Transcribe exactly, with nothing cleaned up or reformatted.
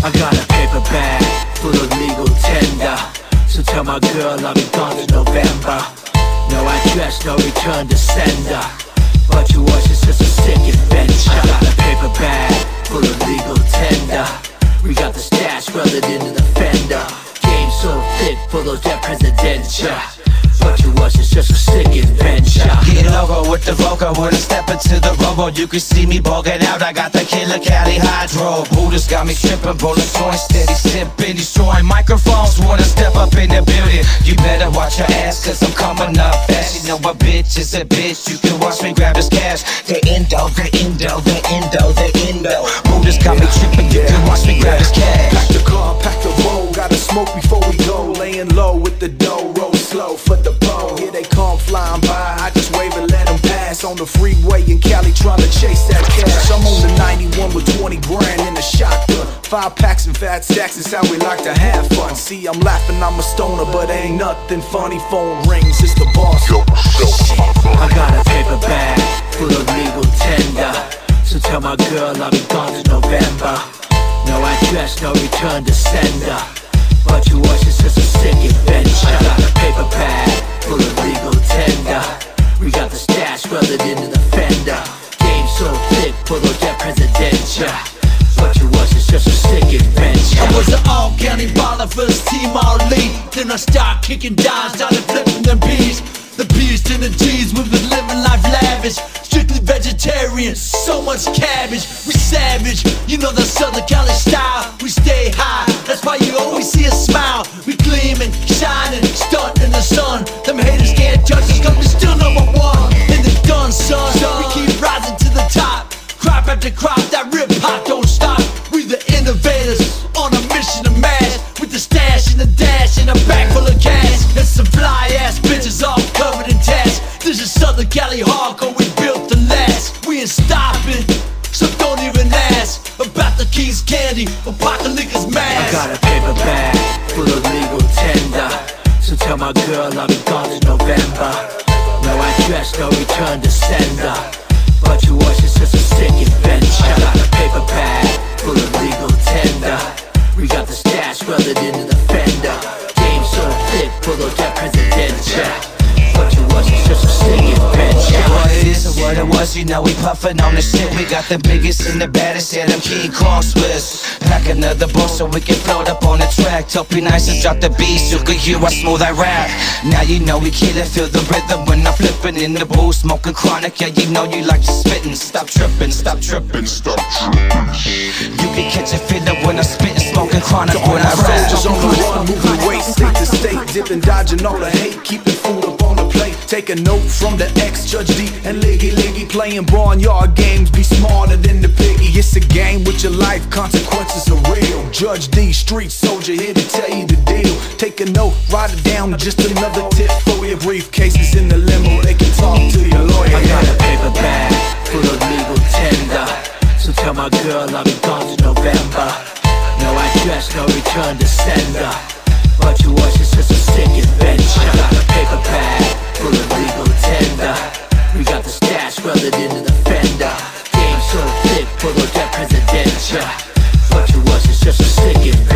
I got a paper bag full of legal tender, so tell my girl I'll be gone to November. No address, no return to sender, but you watch, it's just a sick adventure. I got a paper bag full of legal tender, we got the stash welded into the fender. Game so thick for those that presidential, but you watch, it's just a sick adventure. Get logo with the Voco, when I step into the robo, you can see me bugging out. I got the killer Cali Hydro. Buddha's got me tripping, rolling joints, steady sipping, destroying microphones. Wanna step up in the building, you better watch your ass, cause I'm coming up fast. You know a bitch is a bitch, you can watch me grab this cash. The endo, the endo, the endo, the endo. Buddha's got me tripping, you can watch me grab this cash. Pack the car, pack the roll, gotta smoke before we go. Laying low with the dough, roll slow for the bow. Here they come flying by, I just wave and let them pass. On the freeway in Cali trying to chase that cash. I'm on the ninety-one with twenty grand in a shotgun. Five packs and fat stacks is how we like to have fun. See, I'm laughing, I'm a stoner, but ain't nothing funny. Phone rings, it's the boss. I got a paper bag full of legal tender, so tell my girl I'll be gone to November. No address, no return to sender, but you watch, it's just a sick adventure. I got a paper bag full of legal tender, we got the stash welded into the fender. Game so thick for those that presidential, but you watch, it's just a sick adventure. I was an all-county baller, first team all lead. Then I started kicking dimes, started flipping them B's. The B's to the G's, we was living life lavish. Strictly vegetarian, so much cabbage. We savage, you know the Southern Cali style. We stay high, that's why you always see us smile. We gleaming, shining, stunting in the sun. Them haters can't judge us cause we still number one. In the gun, son, we keep rising to the top. Crop after crop, that rip hop don't stop. We the innovators, on a mission to mash. With the stash and the dash and a bag full of cash. And some fly ass bitches all covered in tats. This is Southern Cali hardcore, we built to last. We ain't stopping, so don't even ask about the King's candy or Apocalypse mask. I got a paper bag full of legal tender, so tell my girl I'll be gone to November. No address, no return to sender, but you watch, it's just a sick adventure. I got a paper bag full of legal tender, we got the stash welded into the fender. Game so thick for those that presidential, but you watch, it's just a sick adventure. What it is and what it was, you know we puffin' on the shit. We got the biggest and the baddest, yeah, them King Kong Swiss. Pack another ball so we can float up on the track. Tell be nice and drop the beat so you can hear how smooth I rap. Now you know we kill it, feel the rhythm when I'm flippin' in the booth, smoking chronic. Yeah, you know you like to spittin'. Stop trippin', stop trippin', stop trippin'. You can catch a feeling when I'm spittin', smoking chronic when I rap. Soldiers on the run, moving weight, state to state, dipping, dodging all the hate, keeping food up on the plate. Take a note from the ex, Judge D and Liggy Liggy, playing barnyard games, be smarter than the piggy. It's a game with your life, consequences are real. Judge D, street soldier, here to tell you the deal. Take a note, write it down, just another tip for your briefcases in the limo. They can talk to your lawyer. I got a paper bag full of legal tender, so tell my girl I'll be gone to November. No address, no return to sender, but you watch, it's just a sick adventure. I got a paper bag full of legal tender, we got the stash welded into the fender. Game so thick for those that presidential, but you watch, it's just a sick adventure.